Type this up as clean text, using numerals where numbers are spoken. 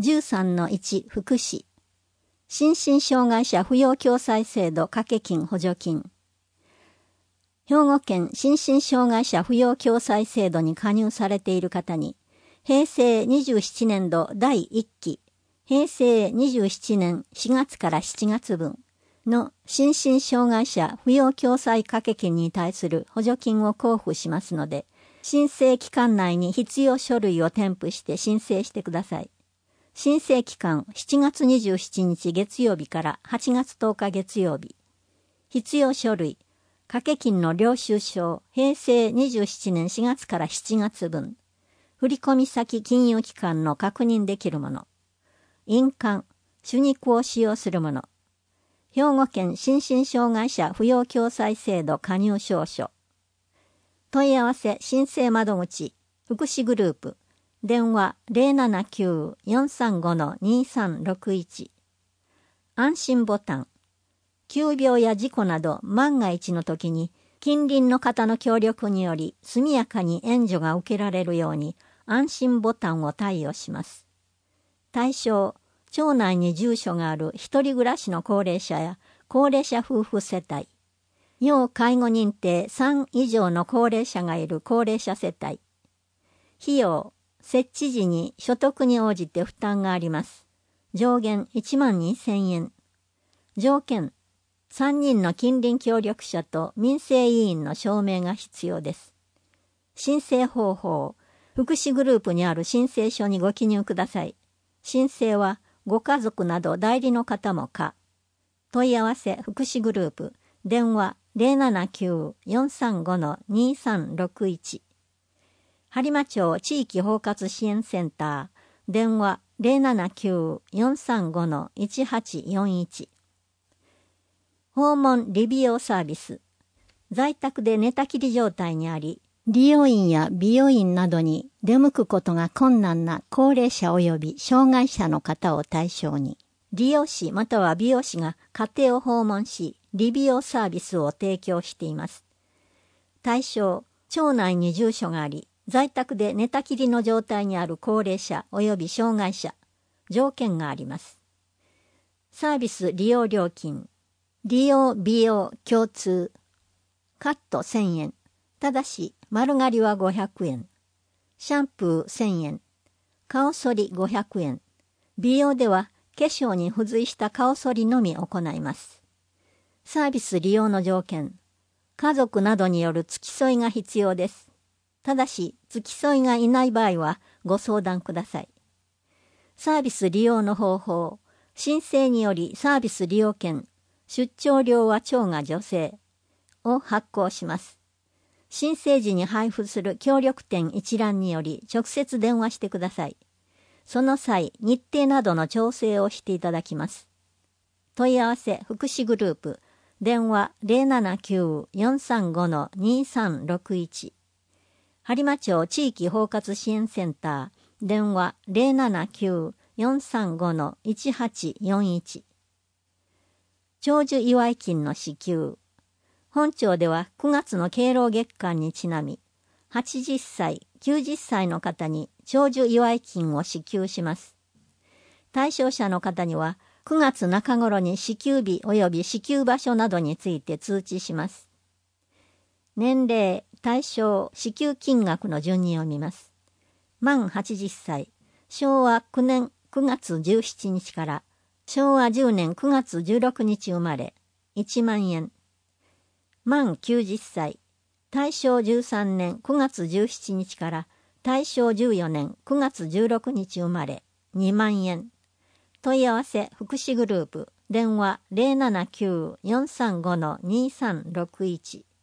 13-1 福祉。心身障害者扶養共済制度掛け金補助金。兵庫県心身障害者扶養共済制度に加入されている方に、平成27年度第1期、平成27年4月から7月分の心身障害者扶養共済掛け金に対する補助金を交付しますので、申請期間内に必要書類を添付して申請してください。申請期間7月27日月曜日から8月10日月曜日。必要書類、掛け金の領収書、平成27年4月から7月分。振込先金融機関の確認できるもの。印鑑、手肉を使用するもの。兵庫県心身障害者扶養共済制度加入証書。問い合わせ申請窓口、福祉グループ。電話 079-435-2361。安心ボタン。急病や事故など万が一の時に近隣の方の協力により速やかに援助が受けられるように安心ボタンを貸与します。対象、町内に住所がある一人暮らしの高齢者や高齢者夫婦世帯、要介護認定3以上の高齢者がいる高齢者世帯。費用、設置時に所得に応じて負担があります。上限12,000円。条件、3人の近隣協力者と民生委員の証明が必要です。申請方法、福祉グループにある申請書にご記入ください。申請はご家族など代理の方も可。問い合わせ福祉グループ、電話 079-435-2361。播磨町地域包括支援センター、電話 079-435-1841。訪問理美容サービス。在宅で寝たきり状態にあり、理容院や美容院などに出向くことが困難な高齢者及び障害者の方を対象に、理容師または美容師が家庭を訪問し、理美容サービスを提供しています。対象、町内に住所があり、在宅で寝たきりの状態にある高齢者及び障害者、条件があります。サービス利用料金、利用美容共通、カット1000円、ただし丸刈りは500円、シャンプー1000円、顔剃り500円、美容では化粧に付随した顔剃りのみ行います。サービス利用の条件、家族などによる付き添いが必要です。ただし、付き添いがいない場合はご相談ください。サービス利用の方法、申請によりサービス利用券、出張料は町が助成を発行します。申請時に配布する協力店一覧により直接電話してください。その際、日程などの調整をしていただきます。問い合わせ福祉グループ、電話 079-435-2361。播磨町地域包括支援センター、電話 079-435-1841。長寿祝金の支給。本町では9月の敬老月間にちなみ、80歳、90歳の方に長寿祝金を支給します。対象者の方には9月中頃に支給日及び支給場所などについて通知します。年齢、対象、支給金額の順に読みます。満80歳、昭和9年9月17日から昭和10年9月16日生まれ、1万円。満90歳、大正13年9月17日から大正14年9月16日生まれ、2万円。問い合わせ福祉グループ、電話 079-435-2361。